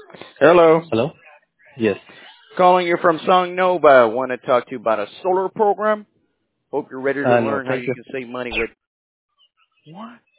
Hello. Hello? Yes. Calling you from Song Nova. Want to talk to you about a solar program? Hope you're ready to No, learn how thank you you. can save money with what?